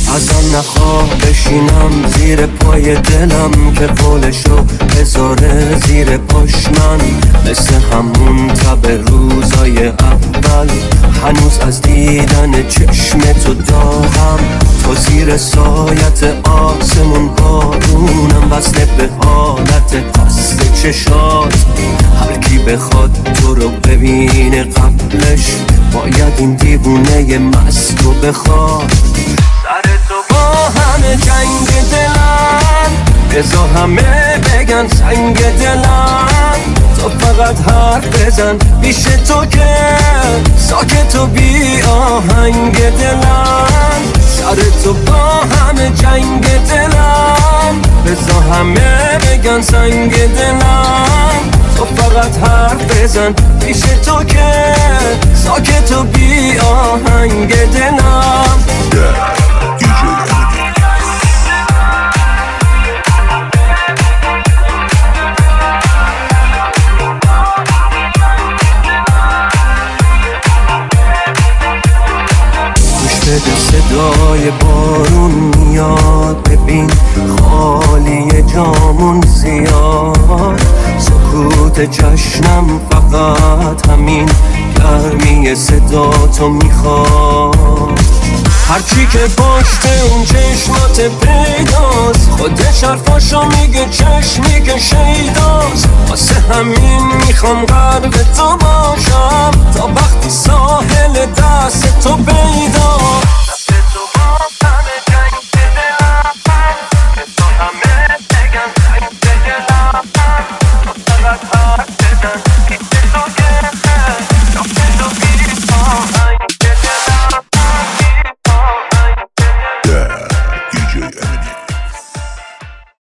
ازم نخواه بشینم زیر پای دلم که قولشو بذاره زیر پاش من مثل همون تب روزای اول هنوز از دیدن چشم تو داغم تو زیر سایت آسمون بارونم وصله به حالت قصد چشات هر کی بخواد تو رو ببینه قبلش باید این دیوونه مست رو بخواد سر تو با همه جنگ دلم بزا همه بگن سنگ دلم تو فقط حرف بزن پیش تو که ساکت و بی آهنگ دلم سر تو با همه جنگ دلم بزا همه بگن سنگ دلم تو فقط حرف بزن پیش تو که ساکت و بی آهنگ دلم بده صدای بارون میاد ببین خالی جامون زیاد سکوت جشنم فقط همین گرمی صدا تو میخواد هرچی که پشت اون چشمات پیداست خودش حرفاشو میگه چشمی که شیداست واسه همین میخوام قرب تو باشم تا وقتی ساحل دست تو